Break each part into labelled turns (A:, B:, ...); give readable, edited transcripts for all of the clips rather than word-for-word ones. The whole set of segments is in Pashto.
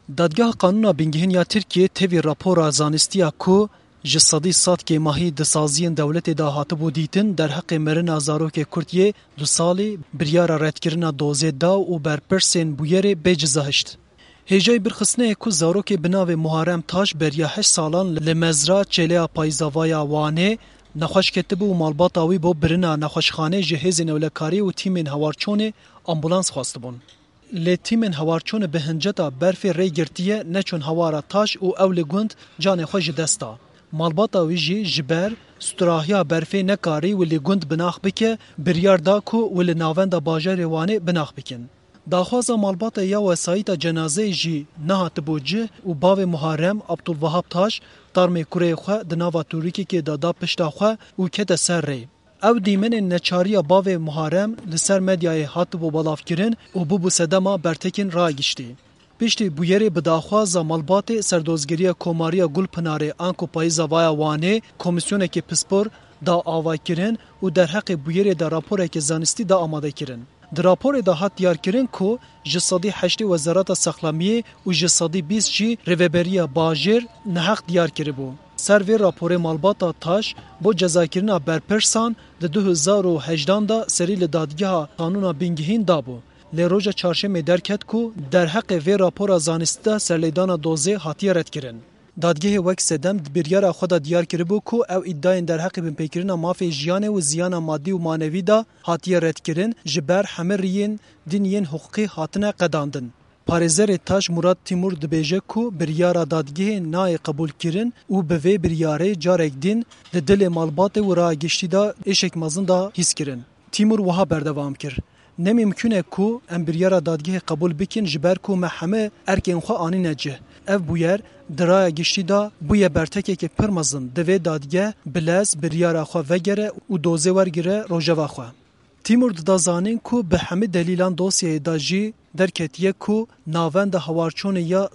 A: دادگاه قانونا بینگهین یا ترکیه تیوی راپورا زانستیا کو جسدی سات که ماهی دسازین دولت دا هاتبو دیتن در حق مرنا زاروک کردیه 2 سالی بریارا ردکرنا دوزه دا و برپرسین بویر بجزهشت. هجای برخصنه کو زاروک بناو محرم تاش بریا 8 سالان لمزرا چلیا پایزاوایا وانه نخوش کتبو و مالباتاوی بو برنا نخوشخانه جهز نولکاری و تیمین هوارچون امبولانس خواستبون. لی تیمین هوارچون به هنجتا برف ری گرتیه نچون هوارا تاش و اول گوند جان خوش دستا. مالباتاوی جی جبر ستراهیا برفی نکاری ولی گوند بناخ بکه بریار دا کو ولی ناوند باجر وانه بناخ بکن. داخوازا مالباتا یا وسایت جنازه جی نهات بوجه و باو محرم عبدالوهاب تاش تارم کوره خو دناوا توریکی که دادا پشتا خو و کت سر ری. او دیمن نچاریا باو محرم لسر مدیای هات بو بلاف کرن و بو سدما برتکن را گشتی. پشتی بویری بداخوازا مالبات سردوزگیری کوماریا گل پناره آنکو پایزا وایا وانه کمیسیونه که پسپور دا آوا کرن و در حق بویری دا راپوره که زانستی دا آماده کرن. در راپور دا هات دیار کرن کو جسادی 8 وزارت ساخلامیه و جسادی 20 جی ریوبریا باجر نحق دیار کربو. سروی راپور مالباتا تاش بو جزاکرنا برپرسان ده 2018 دا سری لدادگاه قانونا بینگهین دابو. لی روژا چارشنبه درکت کو در حق وی راپورا زانسته سرلیدانا دوزه هاتیه رد کرن. دادگاه وک سدم بریار خدا دیار کربو کو او ادعاین در حق بن پیکرنا مافی جیانه و زیانا مادی و مانوی دا هاتیه رد کرن جبر همرین دینین حقوقی هاتنه قداندن. پارێزەرê taş Murat Timur dibêje ku biryara dadgehê nayê qebûl kirin û bi vê biryarê carek din di dilê malbatê û ragiştî da êşek mezin da hîs kirin. Timur wiha berdewam kir. Nemîmkün e ku em biryara dadgehê qebûl bikin ji ber ku me heme erkên xwe anîne cih. Ev bûyer di raya giştî da bûye bertekekê pir mezin di vê dadgeh bilez biryara xwe vegere û dozê wergire rojeva xwe. Timur da zanin ku bi hemî delîlan dosyayê da jî derketiye ku navenda hawarçonê ya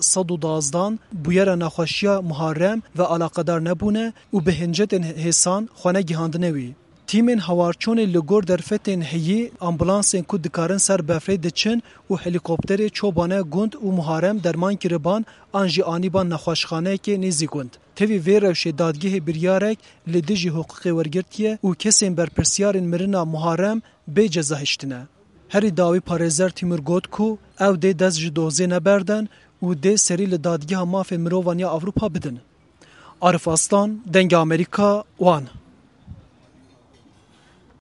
A: 112 bûyera naxweşiya Muharrem ve alaqedar nebûne û bi hincetên hêsan xwe negihandine wî. Tîmên hawarçonê li gor derfetên heyî ambulansên ku dikarin ser befrê diçin û helîkopterê çobane gund û Muharrem derman kiriban an jî anîban nexweşxaneyekê nêzî gund. Tevî vê rewşê dadgehê biryarek li dijî hukukê wergirtiye û kesên berpirsyarên mirina Muharrem bê ceza hiştine. Herî dawî parêzer Timur got ku ew dê dest ji dozê neberden û dê serî li dadgeha mafê mirovan ya Ewropa bidin. Arif Aslan, Dengê Amerîka, Wan.